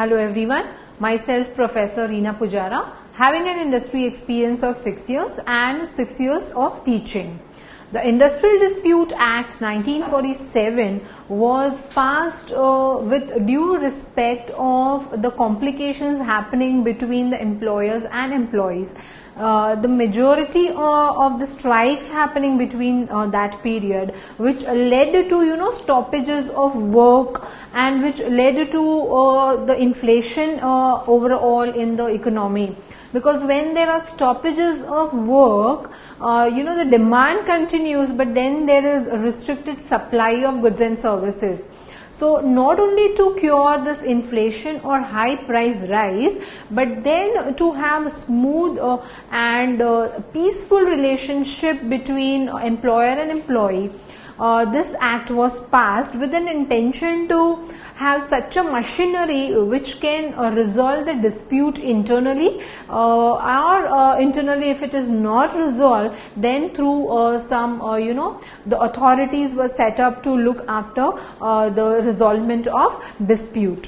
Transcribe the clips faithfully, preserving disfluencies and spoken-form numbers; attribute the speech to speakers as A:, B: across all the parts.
A: Hello everyone, myself Professor Reena Pujara, having an industry experience of six years and six years of teaching. The Industrial Dispute Act nineteen forty-seven was passed uh, with due respect of the complications happening between the employers and employees. Uh, the majority uh, of the strikes happening between uh, that period, which led to you know stoppages of work and which led to uh, the inflation uh, overall in the economy. Because when there are stoppages of work, uh, you know the demand continues, but then there is a restricted supply of goods and services. So not only to cure this inflation or high price rise, but then to have a smooth uh, and uh, peaceful relationship between employer and employee. Uh, this act was passed with an intention to have such a machinery which can uh, resolve the dispute internally uh, or uh, internally if it is not resolved, then through uh, some uh, you know the authorities were set up to look after uh, the resolvement of dispute.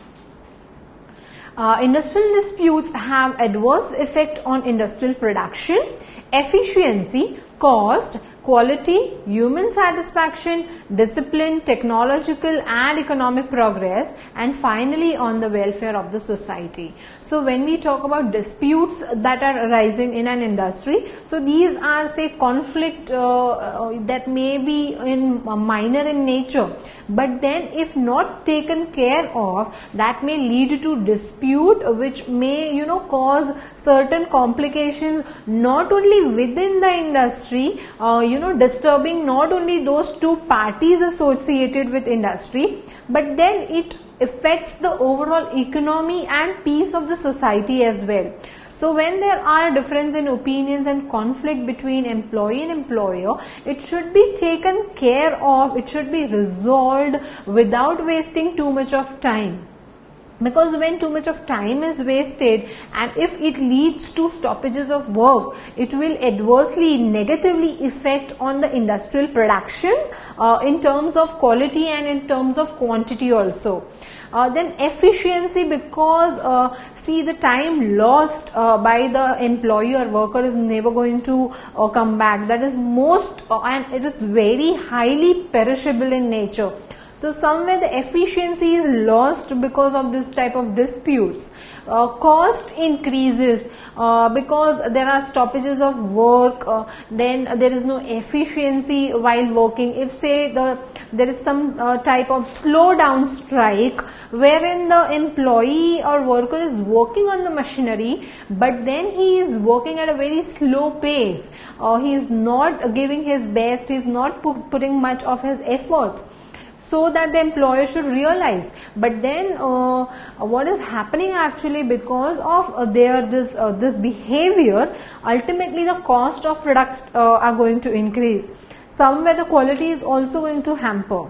A: Uh, industrial disputes have adverse effect on industrial production, efficiency, cost, quality, human satisfaction, discipline, technological and economic progress, and finally on the welfare of the society. So when we talk about disputes that are arising in an industry, so these are say conflict uh, uh, that may be in uh, minor in nature, but then if not taken care of, that may lead to dispute which may you know cause certain complications not only within the industry, uh, you know disturbing not only those two parties associated with industry, but then it affects the overall economy and peace of the society as well. So when there are difference in opinions and conflict between employee and employer, it should be taken care of, it should be resolved without wasting too much of time. Because when too much of time is wasted and if it leads to stoppages of work, it will adversely, negatively affect on the industrial production uh, in terms of quality and in terms of quantity also. Uh, then efficiency, because uh, see the time lost uh, by the employee or worker is never going to uh, come back. That is most uh, and it is very highly perishable in nature. So somewhere the efficiency is lost because of this type of disputes. Uh, cost increases uh, because there are stoppages of work, uh, then there is no efficiency while working. If say the there is some uh, type of slow down strike wherein the employee or worker is working on the machinery, but then he is working at a very slow pace, uh, he is not giving his best, he is not put, putting much of his efforts, so that the employer should realize. But then uh, what is happening actually, because of uh, their this uh, this behavior, ultimately the cost of products uh, are going to increase. Somewhere the quality is also going to hamper.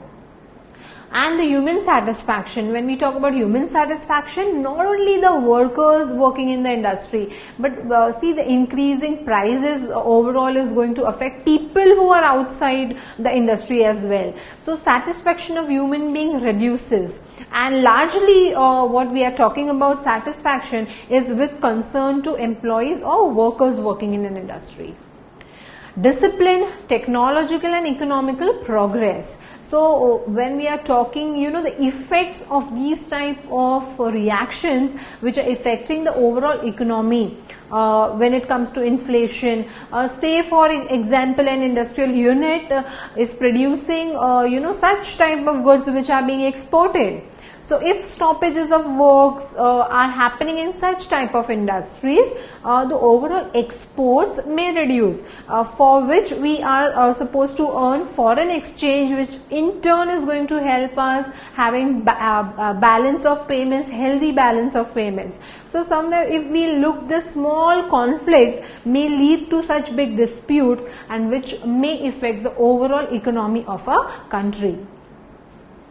A: And the human satisfaction, when we talk about human satisfaction, not only the workers working in the industry, but uh, see the increasing prices overall is going to affect people who are outside the industry as well. So satisfaction of human being reduces, and largely uh, what we are talking about satisfaction is with concern to employees or workers working in an industry. Discipline, technological and economical progress. So when we are talking, you know, the effects of these type of reactions which are affecting the overall economy uh, when it comes to inflation, uh, say for example an industrial unit uh, is producing uh, you know such type of goods which are being exported. So if stoppages of works uh, are happening in such type of industries, uh, the overall exports may reduce, uh, for which we are uh, supposed to earn foreign exchange, which in turn is going to help us having ba uh, balance of payments, healthy balance of payments. So somewhere if we look, this small conflict may lead to such big disputes and which may affect the overall economy of a country.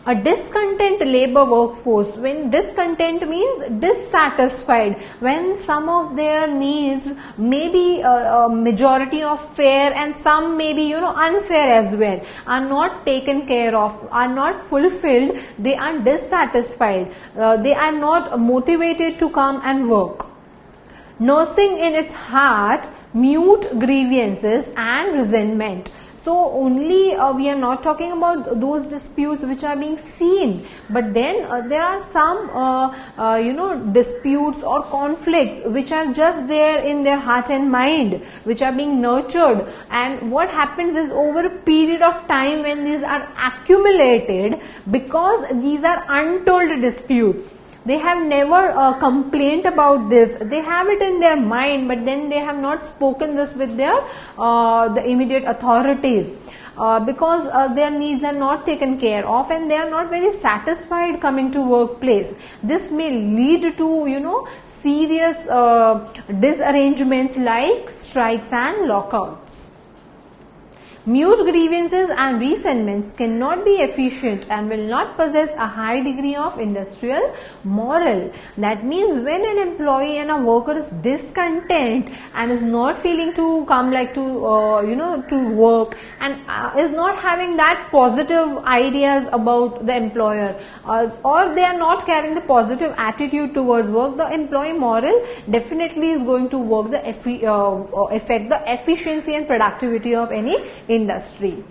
A: A discontent labor workforce, when discontent means dissatisfied, when some of their needs may be a, a majority of fair and some may be, you know, unfair as well, are not taken care of, are not fulfilled, they are dissatisfied, uh, they are not motivated to come and work. Nursing in its heart mute grievances and resentment. So only uh, we are not talking about those disputes which are being seen, but then uh, there are some uh, uh, you know disputes or conflicts which are just there in their heart and mind, which are being nurtured, and what happens is over a period of time when these are accumulated, because these are untold disputes. They have never uh, complained about this. They have it in their mind, but then they have not spoken this with their uh, the immediate authorities, uh, because uh, their needs are not taken care of and they are not very satisfied coming to workplace. This may lead to, you know, serious uh, disarrangements like strikes and lockouts. Mute grievances and resentments cannot be efficient and will not possess a high degree of industrial morale. That means when an employee and a worker is discontent and is not feeling to come like to uh, you know to work and uh, is not having that positive ideas about the employer, uh, or they are not carrying the positive attitude towards work, the employee morale definitely is going to work the effi uh, affect the efficiency and productivity of any industry.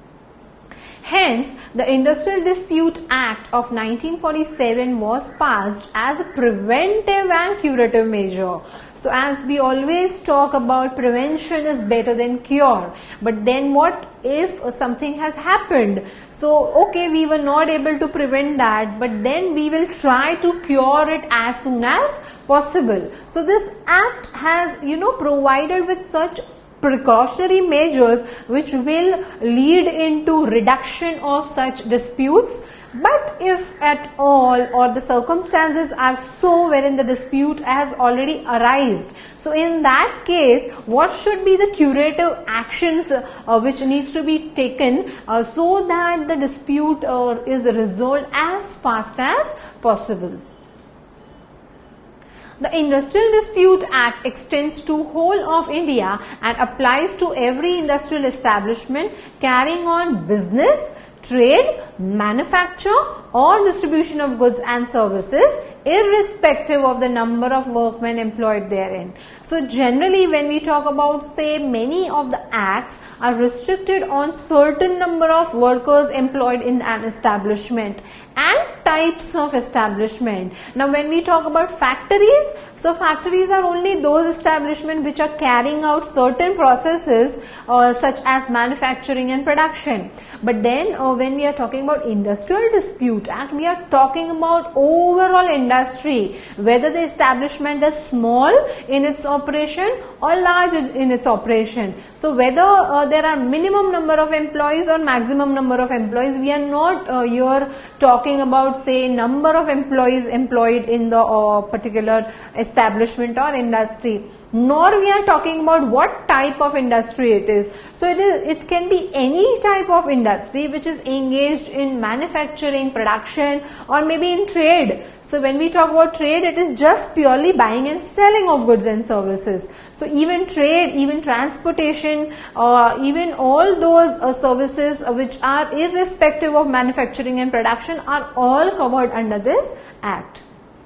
A: Hence, the Industrial Dispute Act of nineteen forty-seven was passed as a preventive and curative measure. So, as we always talk about, prevention is better than cure. But then what if something has happened? So, okay, we were not able to prevent that, but then we will try to cure it as soon as possible. So, this act has, you know, provided with such precautionary measures which will lead into reduction of such disputes. But if at all, or the circumstances are so wherein the dispute has already arisen, so in that case, what should be the curative actions uh, which needs to be taken uh, so that the dispute uh, is resolved as fast as possible? The Industrial Dispute Act extends to whole of India and applies to every industrial establishment carrying on business, trade, manufacture or distribution of goods and services, irrespective of the number of workmen employed therein. So generally when we talk about, say, many of the acts are restricted on certain number of workers employed in an establishment and types of establishment. Now when we talk about factories, so factories are only those establishments which are carrying out certain processes uh, such as manufacturing and production. But then uh, when we are talking about Industrial Dispute Act, we are talking about overall industry, whether the establishment is small in its operation or large in its operation. So whether uh, there are minimum number of employees or maximum number of employees, we are not uh, here talking about, say, number of employees employed in the uh, particular establishment or industry, nor we are talking about what type of industry it is. So it is, it can be any type of industry which is engaged in manufacturing, production or maybe in trade. So when we talk about trade, it is just purely buying and selling of goods and services. So even trade, even transportation, uh, even all those uh, services uh, which are irrespective of manufacturing and production are all covered under this act.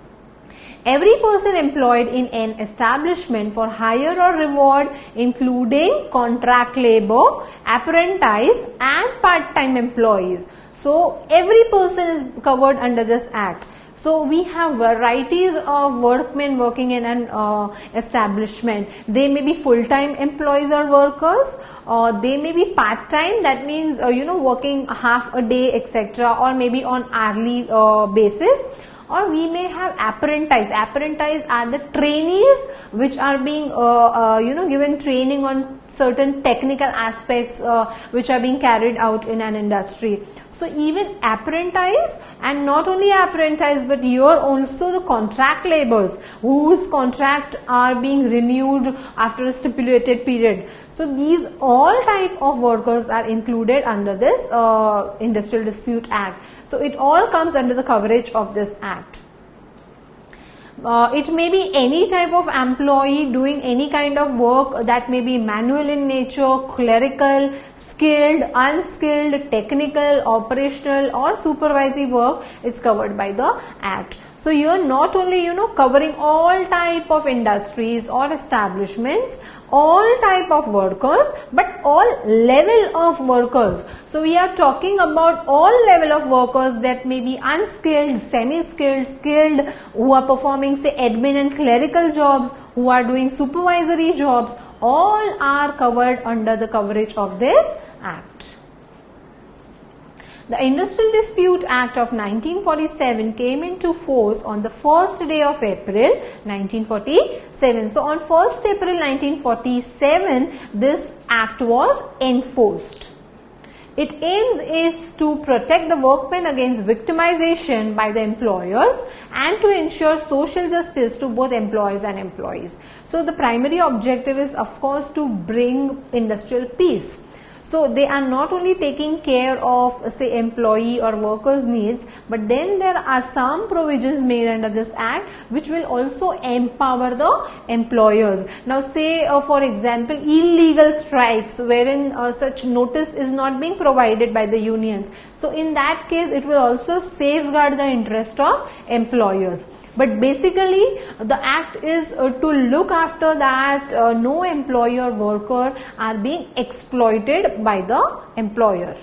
A: Every person employed in an establishment for hire or reward, including contract labor, apprentice and part-time employees. So every person is covered under this act. So we have varieties of workmen working in an uh, establishment. They may be full-time employees or workers, or they may be part-time, that means uh, you know working half a day, et cetera, or maybe on hourly uh, basis. Or we may have apprentice. Apprentice are the trainees which are being uh, uh, you know given training on certain technical aspects uh, which are being carried out in an industry. So even apprentice, and not only apprentice, but here also the contract laborers whose contract are being renewed after a stipulated period. So these all type of workers are included under this uh, Industrial Dispute Act. So it all comes under the coverage of this act. Uh, it may be any type of employee doing any kind of work that may be manual in nature, clerical, skilled, unskilled, technical, operational or supervisory work is covered by the act. So you are not only, you know, covering all type of industries or establishments, all type of workers, but all level of workers. So we are talking about all level of workers that may be unskilled, semi-skilled, skilled, who are performing say admin and clerical jobs, who are doing supervisory jobs, all are covered under the coverage of this act. The Industrial Dispute Act of nineteen forty-seven came into force on the first day of April nineteen forty-seven. So on first April nineteen forty-seven, this act was enforced. Its aims is to protect the workmen against victimization by the employers and to ensure social justice to both employees and employees. So the primary objective is of course to bring industrial peace. So they are not only taking care of say employee or workers needs, but then there are some provisions made under this act which will also empower the employers. Now say uh, for example illegal strikes wherein uh, such notice is not being provided by the unions. So in that case it will also safeguard the interest of employers. But basically the act is uh, to look after that uh, no employee or worker are being exploited by the employer.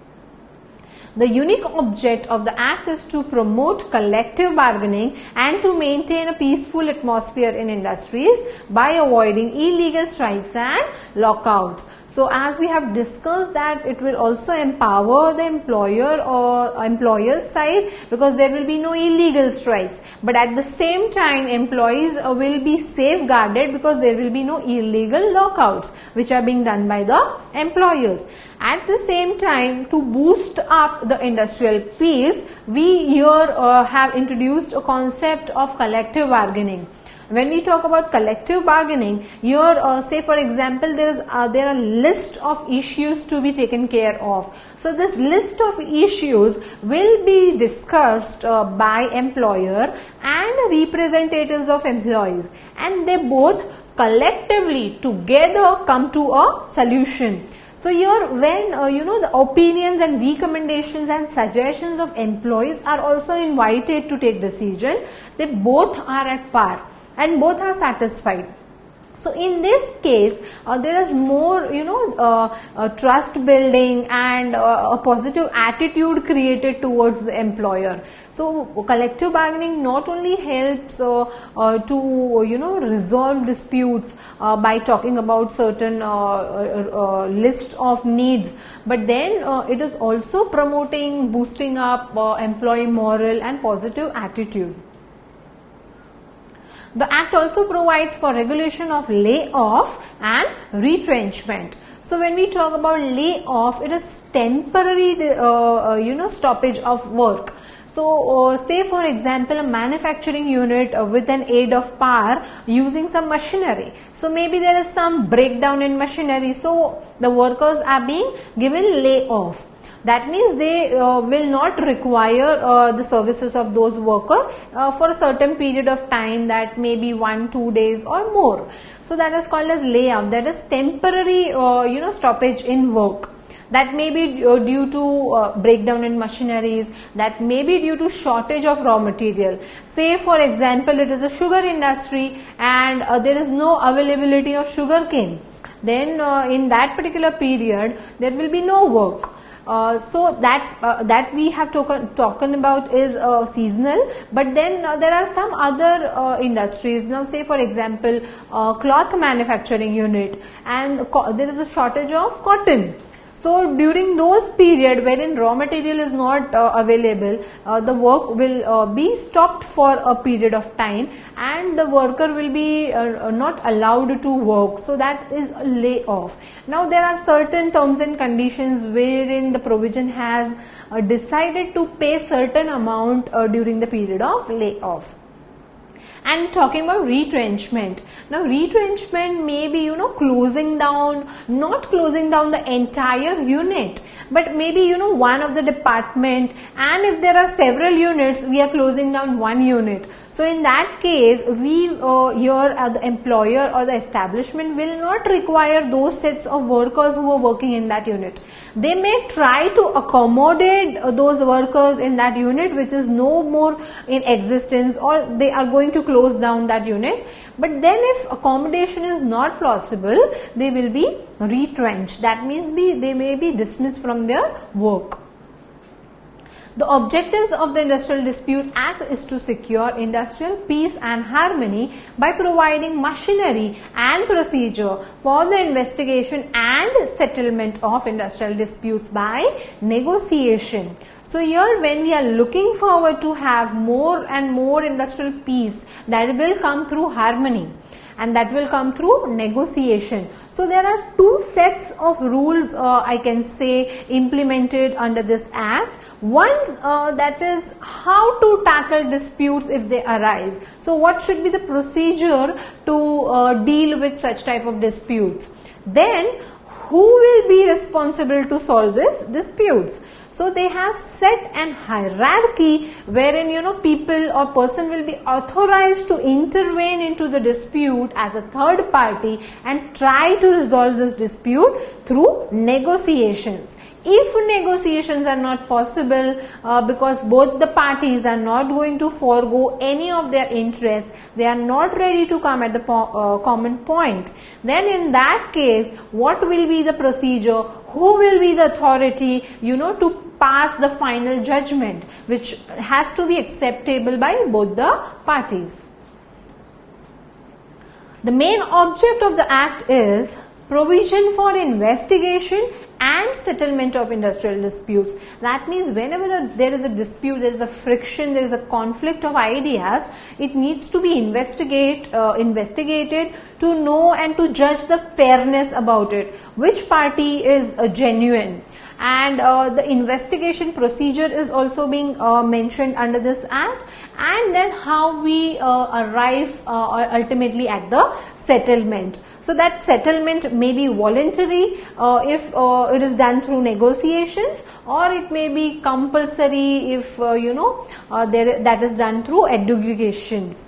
A: The unique object of the act is to promote collective bargaining and to maintain a peaceful atmosphere in industries by avoiding illegal strikes and lockouts. So as we have discussed that it will also empower the employer or employer's side because there will be no illegal strikes. But at the same time employees will be safeguarded because there will be no illegal lockouts which are being done by the employers. At the same time, to boost up the industrial peace, we here uh, have introduced a concept of collective bargaining. When we talk about collective bargaining, here uh, say for example there is uh, there are list of issues to be taken care of. So this list of issues will be discussed uh, by employer and representatives of employees, and they both collectively together come to a solution. So here when uh, you know the opinions and recommendations and suggestions of employees are also invited to take decision, they both are at par and both are satisfied. So in this case uh, there is more you know uh, uh, trust building and uh, a positive attitude created towards the employer. So collective bargaining not only helps uh, uh, to you know resolve disputes uh, by talking about certain uh, uh, uh, list of needs, but then uh, it is also promoting boosting up uh, employee morale and positive attitude. The Act also provides for regulation of layoff and retrenchment. So when we talk about layoff, it is temporary uh, uh, you know stoppage of work. So uh, say for example a manufacturing unit uh, with an aid of power using some machinery. So maybe there is some breakdown in machinery, so the workers are being given layoff. That means they uh, will not require uh, the services of those workers uh, for a certain period of time, that may be one, two days or more. So that is called as layoff. That is temporary uh, you know stoppage in work. That may be uh, due to uh, breakdown in machineries, that may be due to shortage of raw material. Say for example it is a sugar industry and uh, there is no availability of sugar cane. Then uh, in that particular period there will be no work. Uh, so that uh, that we have talk talking about is uh, seasonal, but then uh, there are some other uh, industries. Now say for example uh, cloth manufacturing unit, and there is a shortage of cotton. So during those period wherein raw material is not uh, available, uh, the work will uh, be stopped for a period of time and the worker will be uh, not allowed to work. So that is a layoff. Now there are certain terms and conditions wherein the provision has uh, decided to pay certain amount uh, during the period of layoff. And talking about retrenchment, now retrenchment may be, you know, closing down, not closing down the entire unit, but maybe, you know, one of the department, and if there are several units, we are closing down one unit. So in that case, we uh, here uh, the employer or the establishment will not require those sets of workers who are working in that unit. They may try to accommodate uh, those workers in that unit which is no more in existence, or they are going to close down that unit. But then if accommodation is not possible, they will be retrenched. That means be, they may be dismissed from their work. The objectives of the Industrial Dispute Act is to secure industrial peace and harmony by providing machinery and procedure for the investigation and settlement of industrial disputes by negotiation. So here when we are looking forward to have more and more industrial peace, that will come through harmony. And that will come through negotiation. So there are two sets of rules uh, I can say implemented under this act. One uh, that is how to tackle disputes if they arise. So what should be the procedure to uh, deal with such type of disputes. Then who will be responsible to solve these disputes. So they have set an hierarchy wherein, you know, people or person will be authorized to intervene into the dispute as a third party and try to resolve this dispute through negotiations. If negotiations are not possible uh, because both the parties are not going to forego any of their interests, they are not ready to come at the po uh, common point, then in that case, what will be the procedure? Who will be the authority, you know, to pass the final judgment, which has to be acceptable by both the parties. The main object of the act is provision for investigation and settlement of industrial disputes. That means whenever there is a dispute, there is a friction, there is a conflict of ideas, it needs to be investigate, uh, investigated to know and to judge the fairness about it. Which party is uh, genuine? And uh, the investigation procedure is also being uh, mentioned under this act, and then how we uh, arrive uh, ultimately at the settlement. So that settlement may be voluntary uh, if uh, it is done through negotiations, or it may be compulsory if uh, you know uh, there, that is done through adjudications,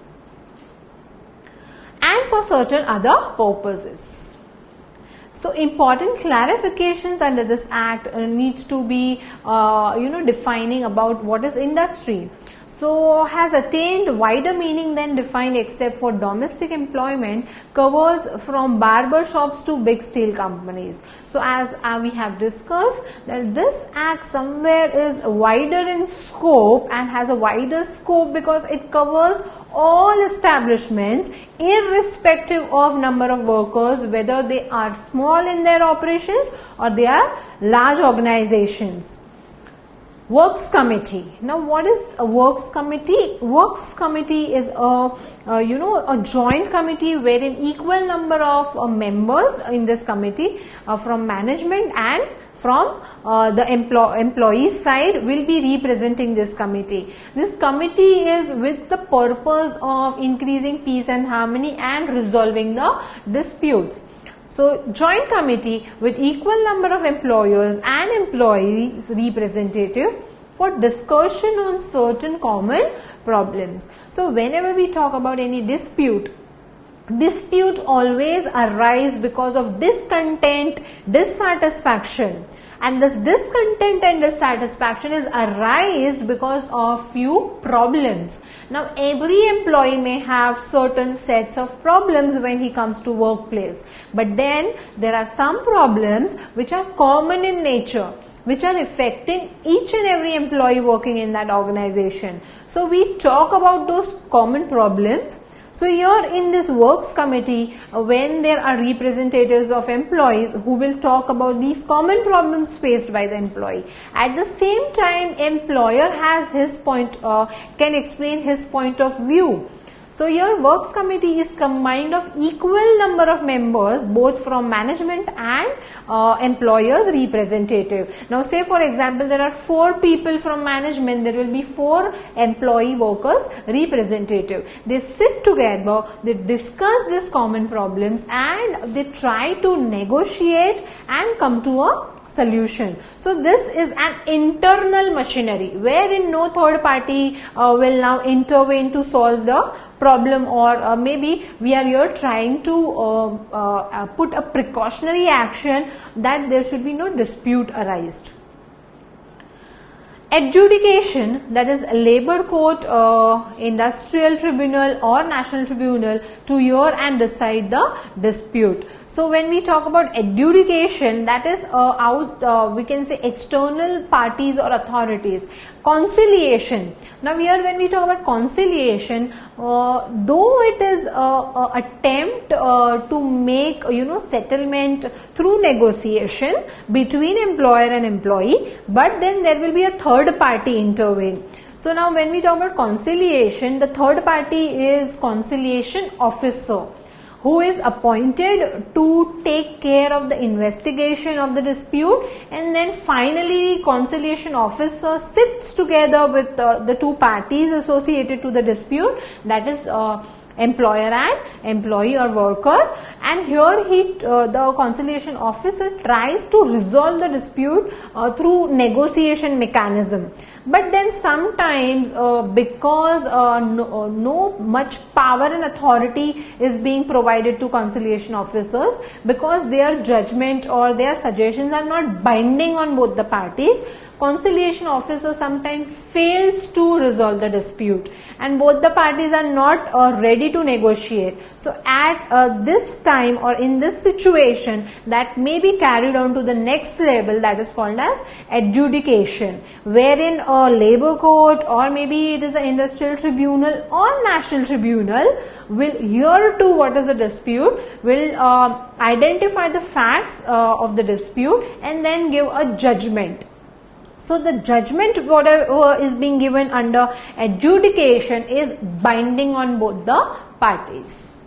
A: and for certain other purposes. So important clarifications under this act uh, needs to be uh, you know defining about what is industry. So has attained wider meaning than defined except for domestic employment, covers from barber shops to big steel companies. So as uh, we have discussed that this act somewhere is wider in scope and has a wider scope because it covers all establishments irrespective of number of workers, whether they are small in their operations or they are large organizations. Works committee. Now what is a works committee? Works committee is a uh, you know a joint committee wherein equal number of uh, members in this committee uh, from management and from uh, the employ employee side will be representing this committee. This committee is with the purpose of increasing peace and harmony and resolving the disputes. So joint committee with equal number of employers and employees representative for discussion on certain common problems. So whenever we talk about any dispute, dispute always arise because of discontent, dissatisfaction. And this discontent and dissatisfaction is arise because of few problems. Now every employee may have certain sets of problems when he comes to workplace, but then there are some problems which are common in nature, which are affecting each and every employee working in that organization. So we talk about those common problems. So here in this works committee, uh, when there are representatives of employees who will talk about these common problems faced by the employee, at the same time employer has his point, uh, can explain his point of view. So your works committee is combined of equal number of members, both from management and uh, employers representative. Now say for example there are four people from management, there will be four employee workers representative. They sit together, they discuss these common problems and they try to negotiate and come to a solution. So this is an internal machinery wherein no third party uh, will now intervene to solve the problem, or uh, maybe we are here trying to uh, uh, put a precautionary action that there should be no dispute arise. Adjudication, that is labor court, uh, industrial tribunal or national tribunal to hear and decide the dispute. So when we talk about adjudication, that is uh, out, uh, we can say external parties or authorities. Conciliation. Now here when we talk about conciliation, uh, though it is an attempt uh, to make you know settlement through negotiation between employer and employee, but then there will be a third party intervene. So now when we talk about conciliation, the third party is conciliation officer, who is appointed to take care of the investigation of the dispute, and then finally conciliation officer sits together with uh, the two parties associated to the dispute, that is uh, employer and employee or worker, and here he uh, the conciliation officer tries to resolve the dispute uh, through negotiation mechanism. But then sometimes uh, because uh, no, uh, no much power and authority is being provided to conciliation officers, because their judgment or their suggestions are not binding on both the parties, conciliation officer sometimes fails to resolve the dispute and both the parties are not uh, ready to negotiate. So at uh, this time or in this situation, that may be carried on to the next level, that is called as adjudication, wherein a labor court or maybe it is an industrial tribunal or national tribunal will hear to what is the dispute, will uh, identify the facts uh, of the dispute and then give a judgment. So the judgment whatever is being given under adjudication is binding on both the parties.